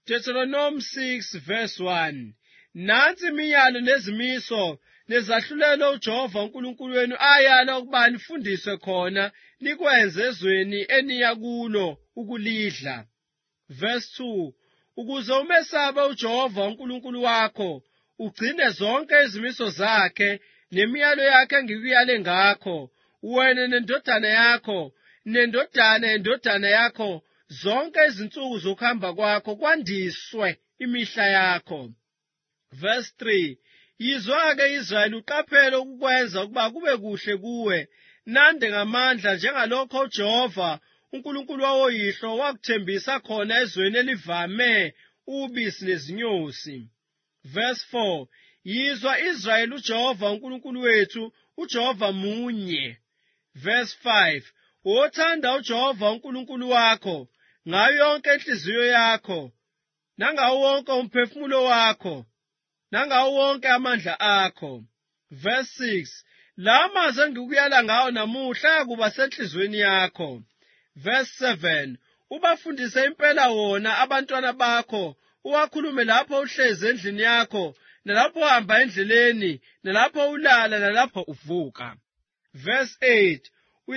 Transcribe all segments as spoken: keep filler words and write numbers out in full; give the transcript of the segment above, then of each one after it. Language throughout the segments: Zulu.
Deuteronomy six verse one. Nansi imiyalo nezimiso nezahlulelo uJehova uNkulunkulu wenu ayala ukuba nifundiswe khona likwenze ezweni eniya kulo ukulidla. Verse two. Ukuze umesaba uJehova uNkulunkulu wakho ugcine zonke izimiso zakhe nemiyalo yakhe engikuyale ngakho, wena nendodana yakho nendodana yendodana yakho zonke izinsuku zokuhamba kwakho, kwandiswe imihla yakho. Verse three. Yizwa-ke Israyeli, uqaphele ukukwenza ukuba kube kuhle kuwe, nande ngamandla njengalokho uJehova uNkulunkulu wawoyihlo wakuthembisa khona ezweni elivame ubisi nezinyosi. Verse four. Yizwa Israyeli, uJehova uNkulunkulu wethu uJehova munye. Verse five. Wothanda uJehova uNkulunkulu wakho ngayo yonke inhliziyo yakho, nangawo wonke umphefumulo wakho, nangawo wonke amandla akho. Verse six. La mazwi engikuyala ngawo namuhla akuba senhlizweni yakho. Verse seven. Ubafundise impela wona abantwana bakho, uwakhulume lapho uhlezi endlini yakho, nalapho uhamba endleleni, nalapho ulala, nalapho uvuka. Verse eight.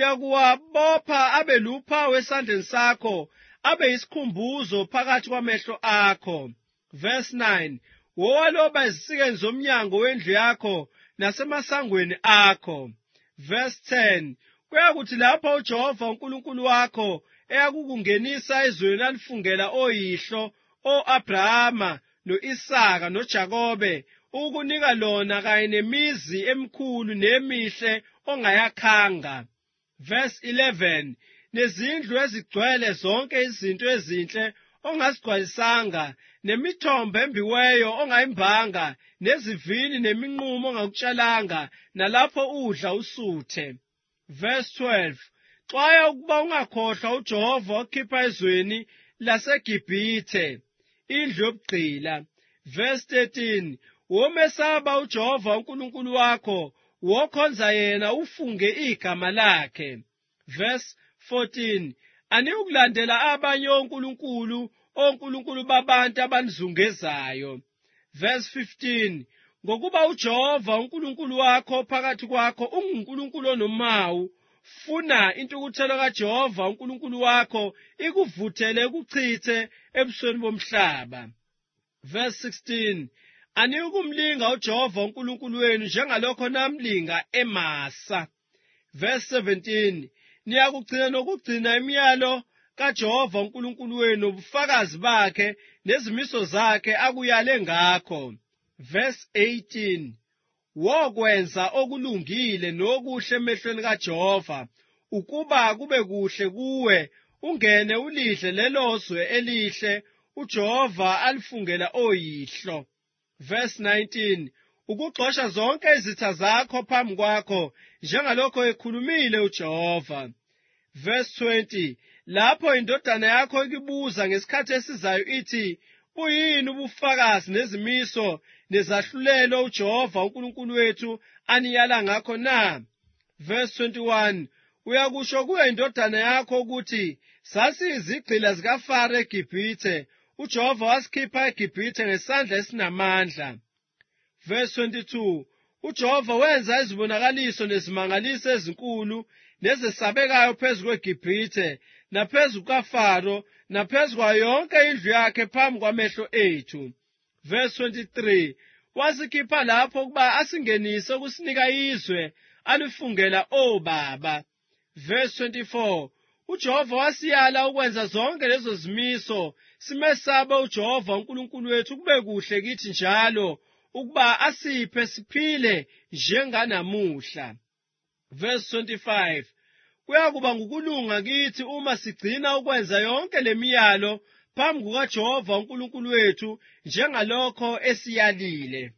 Uyakuwabopha abe luphawu esandleni sakho, abe yisikhumbuzo phakathi kwamehlo akho. Verse nine. Wowaloba ezisikeni zomnyango wendlu yakho nasemasangweni akho. Verse ten. Kuyakuthi lapho uJehova uNkulunkulu wakho eyakukungenisa ezweni alifungela oyihlo, o-Abrahama, no-Isaka, noJakobe, ukunika lona kanye nemizi emikhulu nemihle ongayakhanga. Verse eleven. Nezindlu ezigcwele zonke izinto ezinhle ongazigcwalisanga, nemithombo embiweyo ongayimbanga, nezivini neminqumo ongakutshalanga, nalapho udla usuthe. Verse twelve. Xwaya ukuba ungakhohlwa uJehova okhipha ezweni laseGibhithe, indlu yobugqila. Verse thirteen. Womesaba uJehova uNkulunkulu wakho, wokhonza yena ufunge igama lakhe. Verse fourteen. Aniyukulandela abanye onkulunkulu, onkulunkulu babantu abanizungezayo. Verse fifteen. Ngokuba uJehova uNkulunkulu wakho phakathi kwakho unguNkulunkulu onomawu, funa intukuthelo kaJehova uNkulunkulu wakho ikuvuthele ukuchithe ebusweni bomhlaba. Verse sixteen. Aniyukumlinga uJehova uNkulunkulu wenu njengalokho namlinga eMasa. Verse seventeen. Niyakugcina nokugcina imiyalo kaJehova uNkulunkulu wenu, ubufakazi bakhe nezimiso zakhe akuyale ngakho. Verse eighteen. Wokwenza okulungile nokuhle emehlweni kaJehova, ukuba kube kuhle kuwe, ungene ulidle lelozwe elihle uJehova alifungela oyihlo. Verse nineteen. Ukuxosha zonke izitha zakho phambi kwakho, njengalokho ekhulumile uJehova. Verse twenty. Lapho indodana yakho ikibuza ngesikhathi esizayo ithi, buyini ubufakazi nezimiso nezahlulelo uJehova uNkulunkulu wethu aniyala ngakho na? Verse twenty-one. Uyakusho kuyo indodana yakho ukuthi, sasiyizigqila zikaFaro eGibhithe, uJehova wasikhipha eGibhithe ngesandla esinamandla. Verse twenty-two. uJehova wenza izibonakaliso nezimangaliso ezinkulu nezesabekayo phezu kweGibhithe, naphezu kukaFaro, naphezu kwayo yonke indlu yakhe phambi kwamehlo ethu. Verse twenty-three. Wasikhipha lapho ukuba asingenise ukusinika izwe alifungela obaba. Verse twenty-four. uJehova wasiyala ukwenza zonke lezo zimiso, simesaba uJehova uNkulunkulu wethu kube kuhle kithi njalo, ukuba asiphe siphile njenganamuhla. Verse twenty-five. Kuyakuba ngukulunga kithi uma sigcina ukwenza yonke lemiyalo phambi kukaJehova uNkulunkulu wethu njengalokho esiyalile.